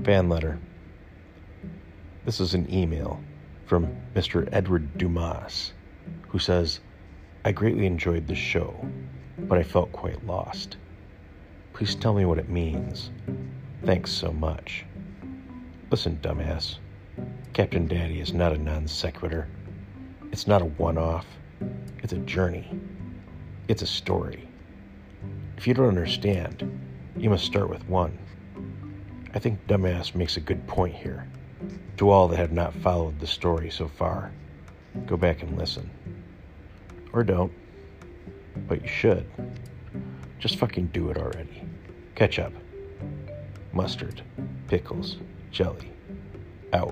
Fan letter. This is an email from Mr. Edward Dumas, who says, I greatly enjoyed the show, but I felt quite lost. Please tell me what it means. Thanks so much. Listen, dumbass. Captain Daddy is not a non sequitur. It's not a one-off. It's a journey. It's a story. If you don't understand, you must start with one. I think dumbass makes a good point here. To all that have not followed the story so far, go back and listen. Or don't. But you should. Just fucking do it already. Ketchup, mustard, pickles, jelly. Out.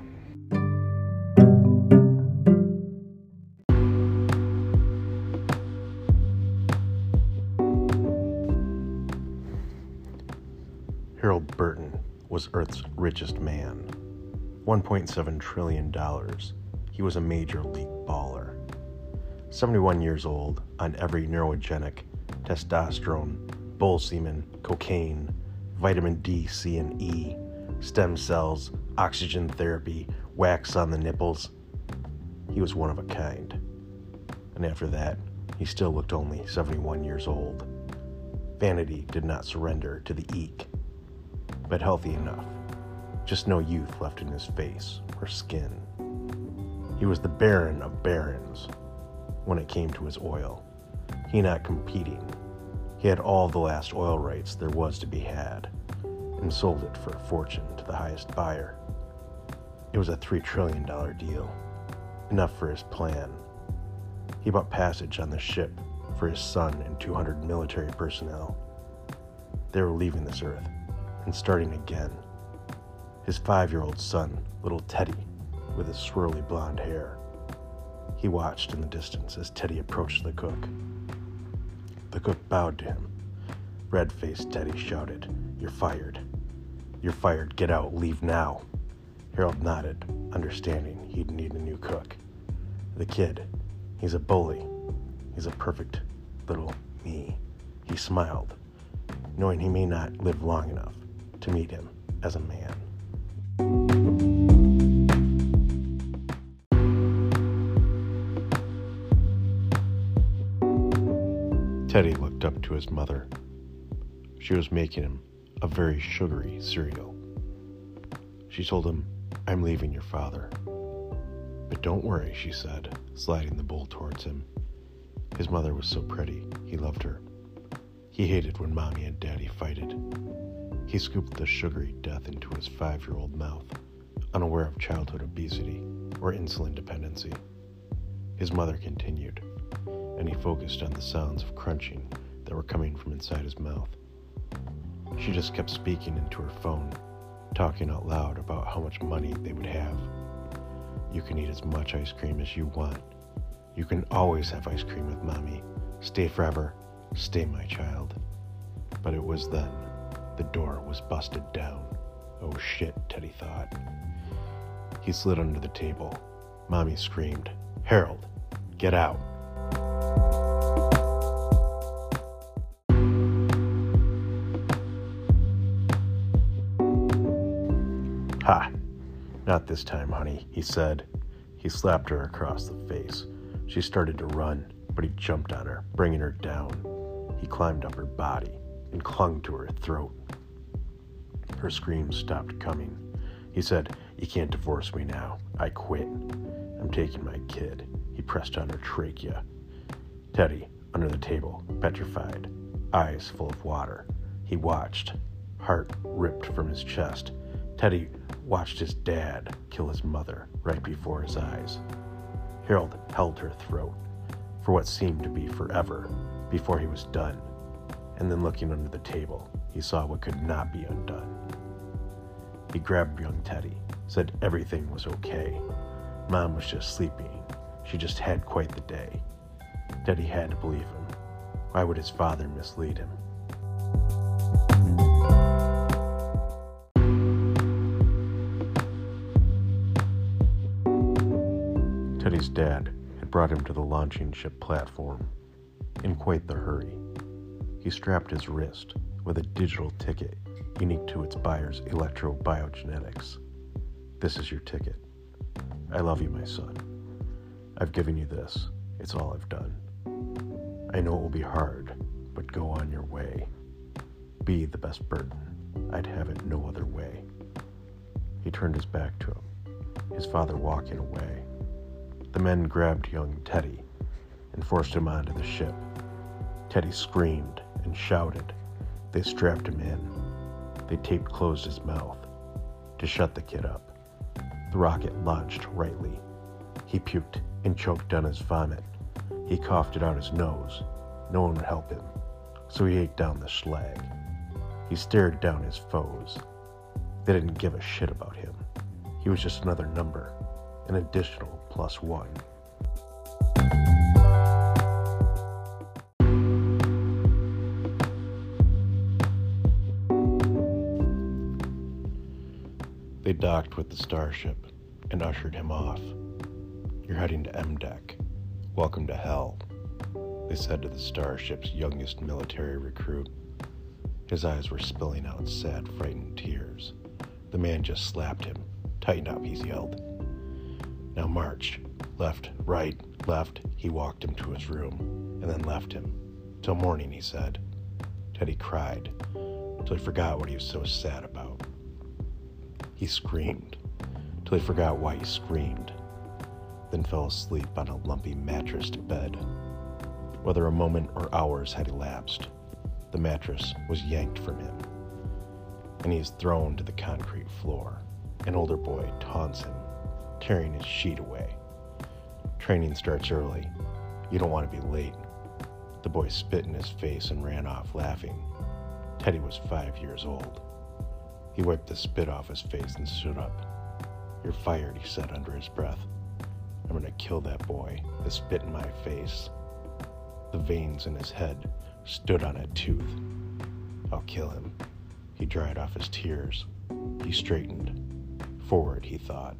Harold Burton was Earth's richest man. $1.7 trillion. He was a major league baller. 71 years old, on every neurogenic, testosterone, bull semen, cocaine, vitamin D, C, and E, stem cells, oxygen therapy, wax on the nipples. He was one of a kind. And after that, he still looked only 71 years old. Vanity did not surrender to the eek, but healthy enough. Just no youth left in his face or skin. He was the Baron of barons when it came to his oil. He not competing. He had all the last oil rights there was to be had and sold it for a fortune to the highest buyer. It was a $3 trillion deal, enough for his plan. He bought passage on the ship for his son and 200 military personnel. They were leaving this earth and starting again. His 5-year-old son, little Teddy, with his swirly blonde hair. He watched in the distance as Teddy approached the cook. The cook bowed to him. Red-faced Teddy shouted, "You're fired. You're fired. Get out. Leave now." Harold nodded, understanding he'd need a new cook. The kid, he's a bully. He's a perfect little me. He smiled, knowing he may not live long enough to meet him as a man. Teddy looked up to his mother. She was making him a very sugary cereal. She told him, "I'm leaving your father." "But don't worry," she said, sliding the bowl towards him. His mother was so pretty, he loved her. He hated when Mommy and Daddy fighted. He scooped the sugary death into his 5-year-old mouth, unaware of childhood obesity or insulin dependency. His mother continued, and he focused on the sounds of crunching that were coming from inside his mouth. She just kept speaking into her phone, talking out loud about how much money they would have. "You can eat as much ice cream as you want. You can always have ice cream with Mommy. Stay forever. Stay, my child." But it was then the door was busted down. Oh shit, Teddy thought. He slid under the table. Mommy screamed, "Harold, get out." "Ha, not this time, honey," he said. He slapped her across the face. She started to run, but he jumped on her, bringing her down. He climbed up her body and clung to her throat. Her screams stopped coming. He said, "You can't divorce me now. I quit. I'm taking my kid." He pressed on her trachea. Teddy, under the table, petrified, eyes full of water. He watched, heart ripped from his chest. Teddy watched his dad kill his mother right before his eyes. Harold held her throat for what seemed to be forever before he was done, and then looking under the table, he saw what could not be undone. He grabbed young Teddy, said everything was okay. Mom was just sleeping. She just had quite the day. Teddy had to believe him. Why would his father mislead him? Teddy's dad had brought him to the launching ship platform in quite the hurry. He strapped his wrist with a digital ticket unique to its buyer's electrobiogenetics. This is your ticket. I love you, my son. I've given you this. It's all I've done. I know it will be hard, but go on your way. Be the best Burton. I'd have it no other way. He turned his back to him, his father walking away. The men grabbed young Teddy and forced him onto the ship. Teddy screamed and shouted. They strapped him in. They taped closed his mouth to shut the kid up. The rocket launched rightly. He puked and choked on his vomit. He coughed it out his nose. No one would help him, so he ate down the slag. He stared down his foes. They didn't give a shit about him. He was just another number, an additional +1. They docked with the starship and ushered him off. You're heading to M-Deck. Welcome to hell, they said to the starship's youngest military recruit. His eyes were spilling out sad, frightened tears. The man just slapped him. Tighten up, he yelled. Now march. Left, right, left. He walked him to his room and then left him. Till morning, he said. Teddy cried till he forgot what he was so sad about. He screamed till he forgot why he screamed, then fell asleep on a lumpy mattressed bed. Whether a moment or hours had elapsed, the mattress was yanked from him, and he is thrown to the concrete floor. An older boy taunts him, tearing his sheet away. Training starts early. You don't want to be late. The boy spit in his face and ran off laughing. Teddy was 5 years old. He wiped the spit off his face and stood up. You're fired, he said under his breath. I'm going to kill that boy, the spit in my face. The veins in his head stood on a tooth. I'll kill him. He dried off his tears. He straightened. Forward, he thought.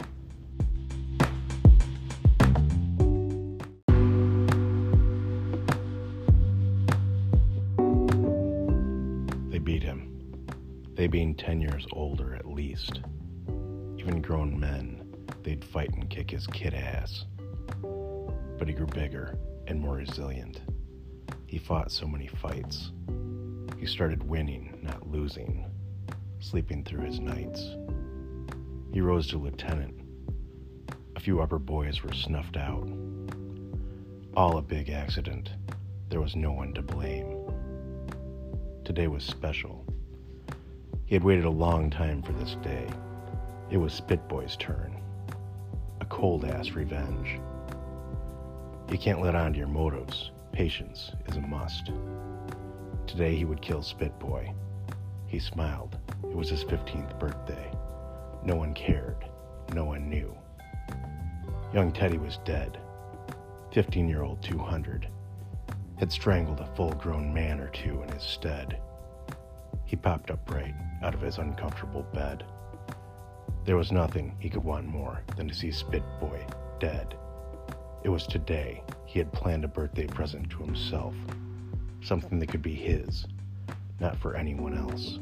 They beat him. They being 10 years older at least. Even grown men, they'd fight and kick his kid ass. But he grew bigger and more resilient. He fought so many fights. He started winning, not losing, sleeping through his nights. He rose to lieutenant. A few upper boys were snuffed out. All a big accident. There was no one to blame. Today was special. He had waited a long time for this day. It was Spitboy's turn. A cold-ass revenge. You can't let on to your motives. Patience is a must. Today he would kill Spitboy. He smiled. It was his 15th birthday. No one cared. No one knew. Young Teddy was dead. 15-year-old 200 had strangled a full-grown man or two in his stead. He popped upright out of his uncomfortable bed. There was nothing he could want more than to see Spitboy dead. It was today he had planned a birthday present to himself, something that could be his, not for anyone else.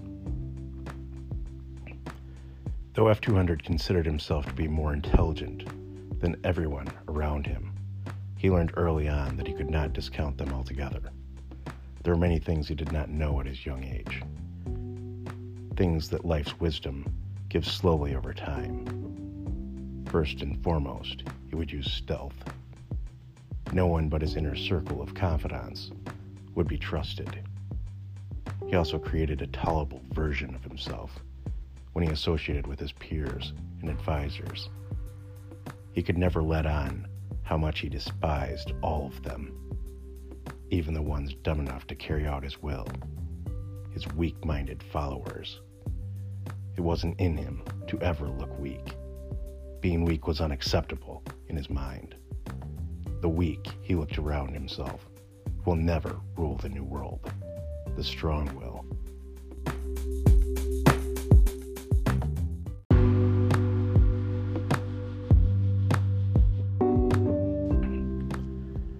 Though F-200 considered himself to be more intelligent than everyone around him, he learned early on that he could not discount them altogether. There were many things he did not know at his young age, things that life's wisdom gives slowly over time. First and foremost, he would use stealth. No one but his inner circle of confidants would be trusted. He also created a tolerable version of himself when he associated with his peers and advisors. He could never let on how much he despised all of them, even the ones dumb enough to carry out his will, his weak-minded followers. It wasn't in him to ever look weak. Being weak was unacceptable in his mind. The weak, he looked around himself, will never rule the new world. The strong will.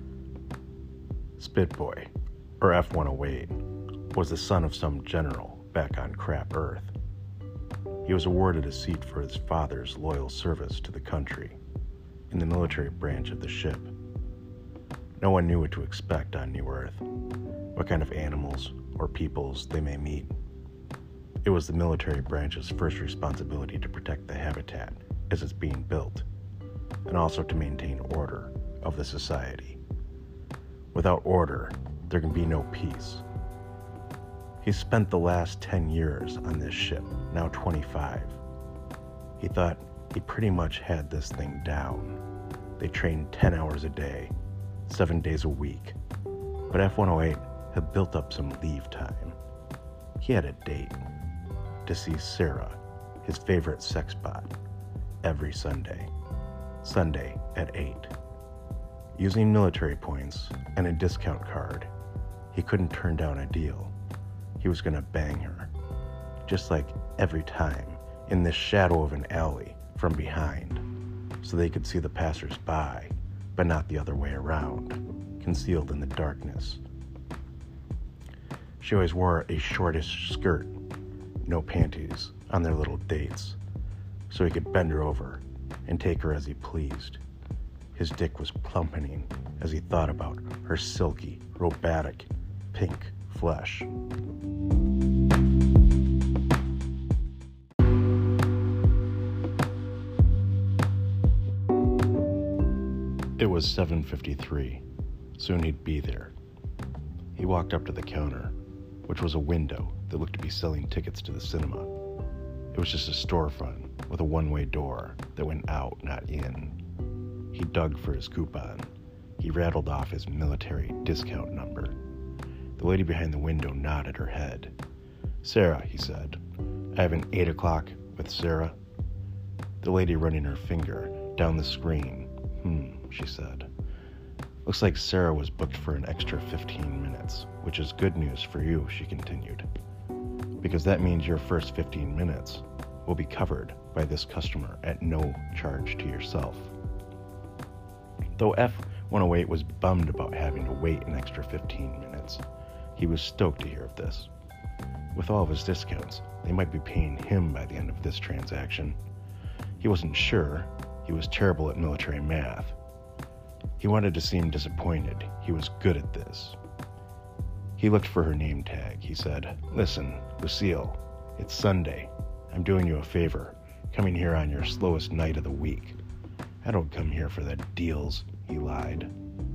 Spitboy, or F-108, was the son of some general back on crap Earth. He was awarded a seat for his father's loyal service to the country in the military branch of the ship. No one knew what to expect on New Earth, what kind of animals or peoples they may meet. It was the military branch's first responsibility to protect the habitat as it's being built, and also to maintain order of the society. Without order, there can be no peace. He spent the last 10 years on this ship, now 25. He thought he pretty much had this thing down. They trained 10 hours a day, 7 days a week. But F-108 had built up some leave time. He had a date to see Sarah, his favorite sex bot, every Sunday. Sunday at 8. Using military points and a discount card, he couldn't turn down a deal. He was gonna bang her, just like every time, in this shadow of an alley from behind, so they could see the passers-by, but not the other way around, concealed in the darkness. She always wore a shortish skirt, no panties, on their little dates, so he could bend her over and take her as he pleased. His dick was plummeting as he thought about her silky, robotic, pink flesh. It was 7:53. Soon he'd be there. He walked up to the counter, which was a window that looked to be selling tickets to the cinema. It was just a storefront with a one-way door that went out, not in. He dug for his coupon. He rattled off his military discount number. The lady behind the window nodded her head. "Sarah," he said. "I have an 8 o'clock with Sarah." The lady running her finger down the screen. She said. "Looks like Sarah was booked for an extra 15 minutes, which is good news for you," she continued, "because that means your first 15 minutes will be covered by this customer at no charge to yourself." Though F-108 was bummed about having to wait an extra 15 minutes, he was stoked to hear of this. With all of his discounts, they might be paying him by the end of this transaction. He wasn't sure. He was terrible at military math. He wanted to seem disappointed. He was good at this. He looked for her name tag. He said, "Listen, Lucille, it's Sunday. I'm doing you a favor, coming here on your slowest night of the week. I don't come here for the deals," he lied.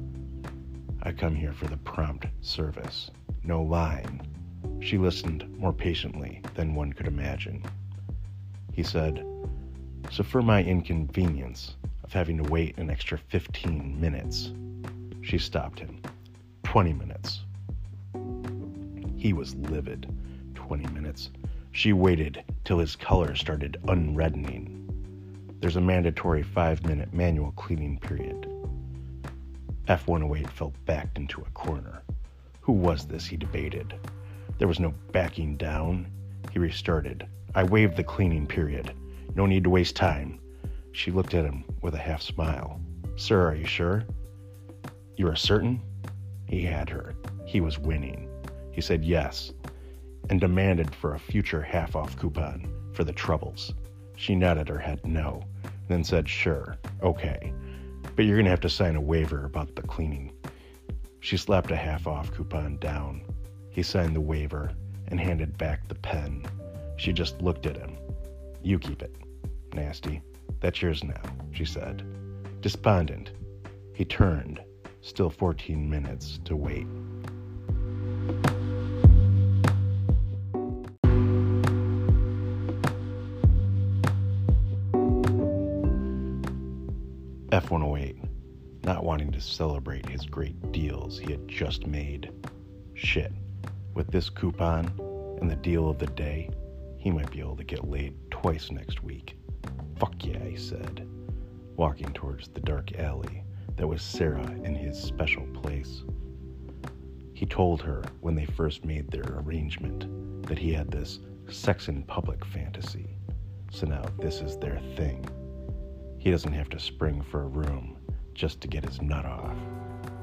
"I come here for the prompt service. No line." She listened more patiently than one could imagine. He said, "So for my inconvenience of having to wait an extra 15 minutes, she stopped him. 20 minutes. He was livid. 20 minutes. She waited till his color started unreddening. There's a mandatory 5-minute manual cleaning period. F-108 fell backed into a corner. Who was this, he debated. There was no backing down. He restarted. "I waived the cleaning period. No need to waste time." She looked at him with a half smile. "Sir, are you sure?" "You are certain?" He had her. He was winning. He said yes, and demanded for a future half-off coupon for the troubles. She nodded her head no, then said, "Sure, okay, but you're going to have to sign a waiver about the cleaning." She slapped a half-off coupon down. He signed the waiver and handed back the pen. She just looked at him. "You keep it. Nasty. That's yours now," she said. Despondent, he turned. Still 14 minutes to wait. F-108, not wanting to celebrate his great deals he had just made. Shit, with this coupon and the deal of the day, he might be able to get laid twice next week. "Fuck yeah," he said, walking towards the dark alley that was Sarah in his special place. He told her when they first made their arrangement that he had this sex in public fantasy, so now this is their thing. He doesn't have to spring for a room just to get his nut off.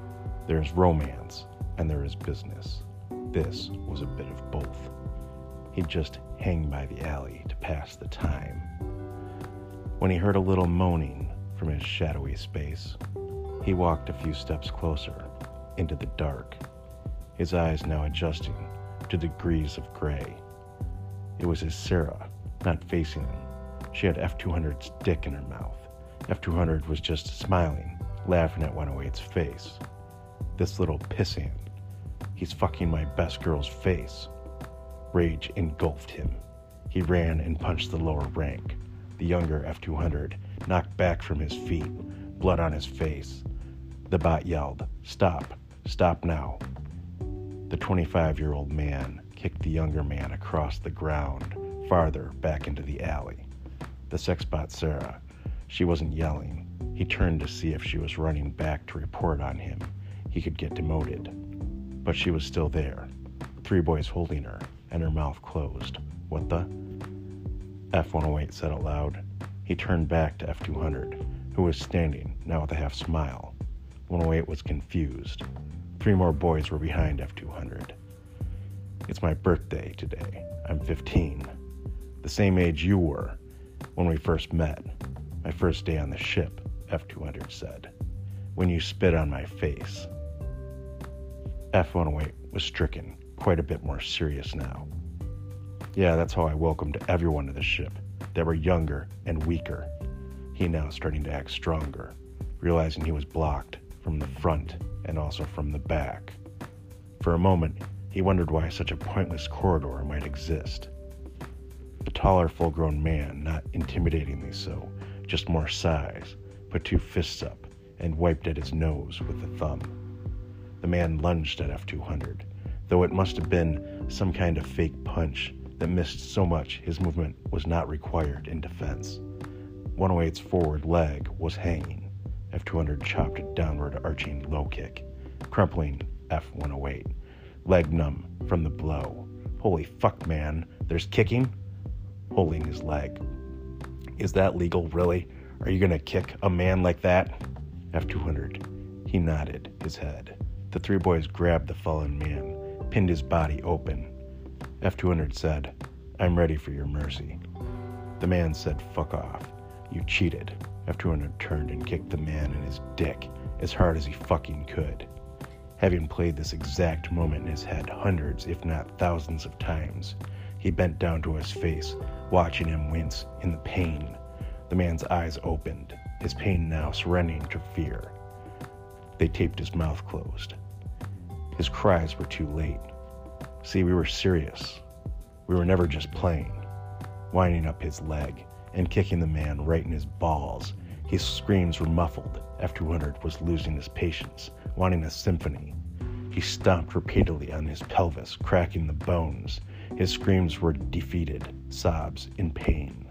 There's romance and there is business. This was a bit of both. He'd just hang by the alley to pass the time. When he heard a little moaning from his shadowy space, he walked a few steps closer into the dark, his eyes now adjusting to degrees of gray. It was his Sarah, not facing him. She had F-200's dick in her mouth. F-200 was just smiling, laughing at 108's face. This little pissant. He's fucking my best girl's face. Rage engulfed him. He ran and punched the lower rank. The younger F-200 knocked back from his feet, blood on his face. The bot yelled, "Stop! Stop now!" The 25-year-old man kicked the younger man across the ground, farther back into the alley. The sex bot Sarah, she wasn't yelling. He turned to see if she was running back to report on him. He could get demoted. But she was still there, 3 boys holding her, and her mouth closed. "What the?" F-108 said out loud. He turned back to F-200, who was standing, now with a half smile. 108 was confused. 3 more boys were behind F-200. "It's my birthday today. I'm 15. The same age you were when we first met. My first day on the ship," F-200 said. "When you spit on my face." F-108 was stricken, quite a bit more serious now. "Yeah, that's how I welcomed everyone to the ship. They were younger and weaker." He now starting to act stronger, realizing he was blocked from the front and also from the back. For a moment, he wondered why such a pointless corridor might exist. The taller, full-grown man, not intimidatingly so, just more size, put 2 fists up and wiped at his nose with a thumb. The man lunged at F-200, though it must have been some kind of fake punch that missed so much his movement was not required in defense. 108's forward leg was hanging. F-200 chopped a downward arching low kick, crumpling F-108, leg numb from the blow. "Holy fuck, man, there's kicking?" Holding his leg. "Is that legal, really? Are you gonna kick a man like that?" F-200. He nodded his head. The 3 boys grabbed the fallen man, pinned his body open. F-200 said, "I'm ready for your mercy." The man said, "Fuck off. You cheated." F-200 turned and kicked the man in his dick as hard as he fucking could. Having played this exact moment in his head hundreds, if not thousands of times, he bent down to his face, watching him wince in the pain. The man's eyes opened, his pain now surrendering to fear. They taped his mouth closed. His cries were too late. See, we were serious. We were never just playing. Winding up his leg and kicking the man right in his balls. His screams were muffled. F-200 was losing his patience, wanting a symphony. He stomped repeatedly on his pelvis, cracking the bones. His screams were defeated, sobs in pain.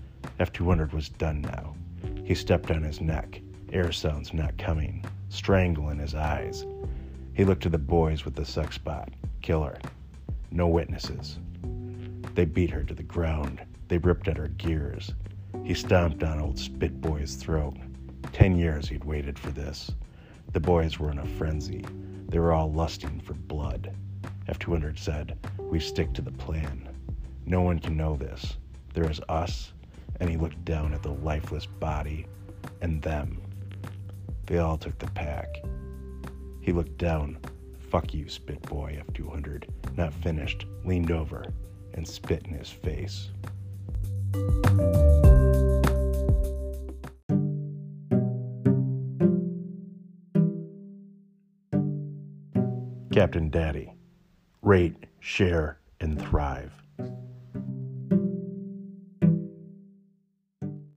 F-200 was done now. He stepped on his neck, air sounds not coming, strangle in his eyes. He looked to the boys with the sex bot. Kill her. No witnesses. They beat her to the ground. They ripped at her gears. He stomped on old Spit Boy's throat. 10 years he'd waited for this. The boys were in a frenzy. They were all lusting for blood. F-200 said, "We stick to the plan. No one can know this. There is us," and he looked down at the lifeless body, "and them." They all took the pack. He looked down. "Fuck you, Spit Boy," F-200, not finished, leaned over and spit in his face. Captain Daddy. Rate, share, and thrive.